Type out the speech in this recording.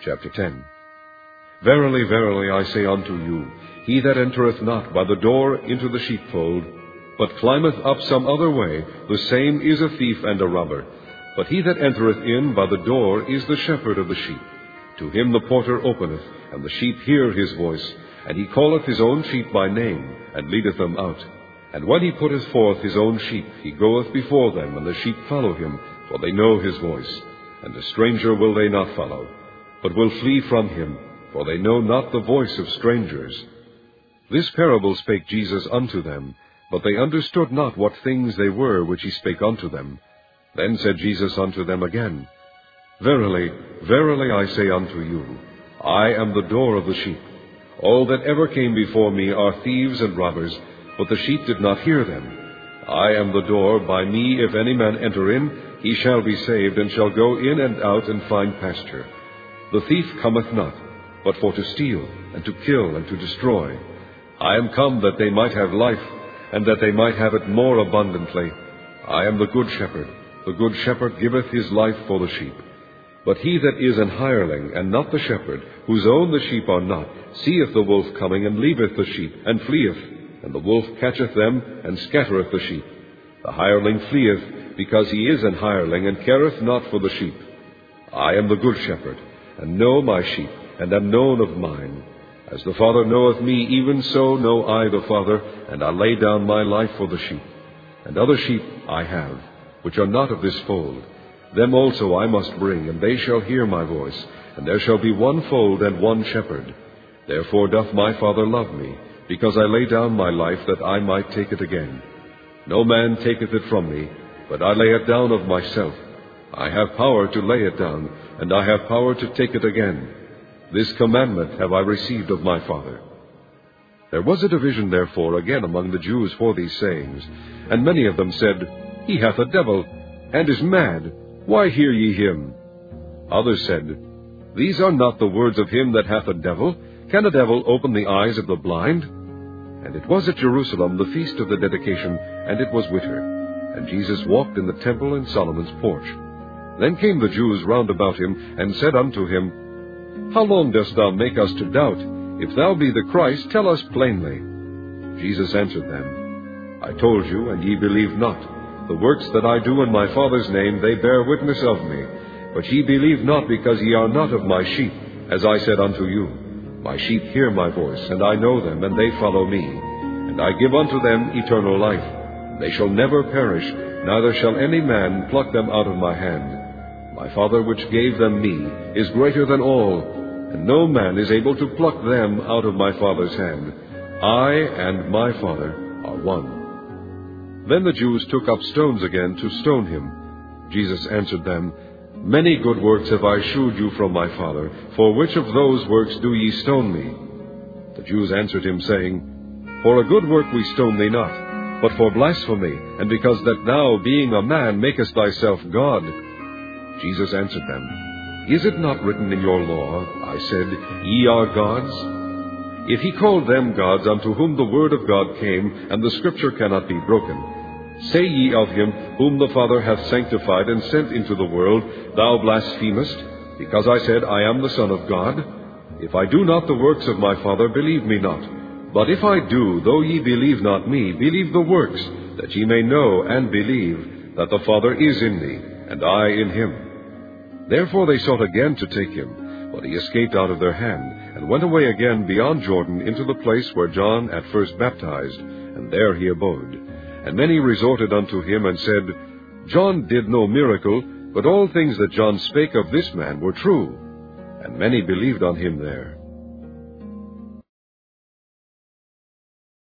Chapter 10. Verily, verily, I say unto you, he that entereth not by the door into the sheepfold, but climbeth up some other way, the same is a thief and a robber. But he that entereth in by the door is the shepherd of the sheep. To him the porter openeth, and the sheep hear his voice. And he calleth his own sheep by name, and leadeth them out. And when he putteth forth his own sheep, he goeth before them, and the sheep follow him, for they know his voice. And a stranger will they not follow, but will flee from him, for they know not the voice of strangers. This parable spake Jesus unto them, but they understood not what things they were which he spake unto them. Then said Jesus unto them again, Verily, verily, I say unto you, I am the door of the sheep. All that ever came before me are thieves and robbers, but the sheep did not hear them. I am the door. By me if any man enter in, he shall be saved, and shall go in and out and find pasture. The thief cometh not, but for to steal, and to kill, and to destroy. I am come that they might have life, and that they might have it more abundantly. I am the good shepherd. The good shepherd giveth his life for the sheep. But he that is an hireling, and not the shepherd, whose own the sheep are not, seeth the wolf coming, and leaveth the sheep, and fleeth. And the wolf catcheth them, and scattereth the sheep. The hireling fleeth, because he is an hireling, and careth not for the sheep. I am the good shepherd, and know my sheep, and am known of mine. As the Father knoweth me, even so know I the Father, and I lay down my life for the sheep. And other sheep I have, which are not of this fold. Them also I must bring, and they shall hear my voice, and there shall be one fold and one shepherd. Therefore doth my Father love me, because I lay down my life that I might take it again. No man taketh it from me, but I lay it down of myself. I have power to lay it down, and I have power to take it again. This commandment have I received of my Father. There was a division therefore again among the Jews for these sayings, and many of them said, He hath a devil, and is mad. Why hear ye him? Others said, These are not the words of him that hath a devil. Can a devil open the eyes of the blind? And it was at Jerusalem the feast of the dedication, and it was winter. And Jesus walked in the temple in Solomon's porch. Then came the Jews round about him, and said unto him, How long dost thou make us to doubt? If thou be the Christ, tell us plainly. Jesus answered them, I told you, and ye believe not. The works that I do in my Father's name, they bear witness of me. But ye believe not, because ye are not of my sheep, as I said unto you. My sheep hear my voice, and I know them, and they follow me. And I give unto them eternal life. They shall never perish, neither shall any man pluck them out of my hand. My Father which gave them me is greater than all, and no man is able to pluck them out of my Father's hand. I and my Father are one. Then the Jews took up stones again to stone him. Jesus answered them, Many good works have I shewed you from my Father. For which of those works do ye stone me? The Jews answered him, saying, For a good work we stone thee not, but for blasphemy, and because that thou, being a man, makest thyself God. Jesus answered them, Is it not written in your law, I said, Ye are gods? If he called them gods unto whom the word of God came, and the scripture cannot be broken, say ye of him whom the Father hath sanctified and sent into the world, Thou blasphemest, because I said, I am the Son of God? If I do not the works of my Father, believe me not. But if I do, though ye believe not me, believe the works, that ye may know and believe that the Father is in me, and I in him. Therefore they sought again to take him, but he escaped out of their hand, and went away again beyond Jordan into the place where John at first baptized, and there he abode. And many resorted unto him, and said, John did no miracle, but all things that John spake of this man were true. And many believed on him there.